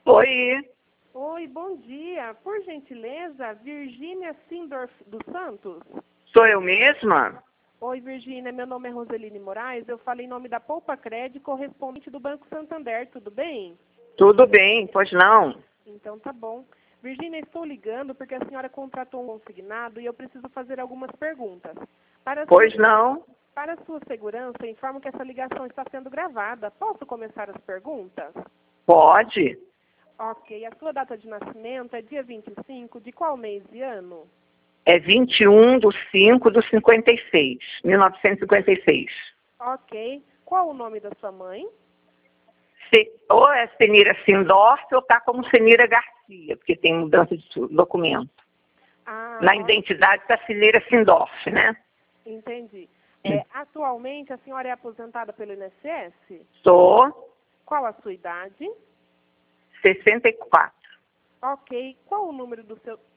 Oi, Oi, bom dia. Por gentileza, Virgínia Sindorf dos Santos? sou eu mesma? Oi, Virgínia, meu nome é Roseline Moraes. Eu falei em nome da Poupa Crédito, correspondente do Banco Santander, tudo bem? Tudo bem, pois não? Então tá bom. Virgínia, estou ligando porque a senhora contratou um consignado e eu preciso fazer algumas perguntas. Pois não? Para a sua segurança, eu informo que essa ligação está sendo gravada. Posso começar as perguntas? Pode. Ok. A sua data de nascimento é dia 25 de qual mês e ano? É 21/5/56, 1956. Ok. Qual o nome da sua mãe? Ou é Senira Sindorf ou está como Senira Garcia, porque tem mudança de documento. Na identidade está Senira Sindorf, né? Entendi. Atualmente, a senhora é aposentada pelo INSS? Sou Qual a sua idade? 64. Ok. Qual o número do seu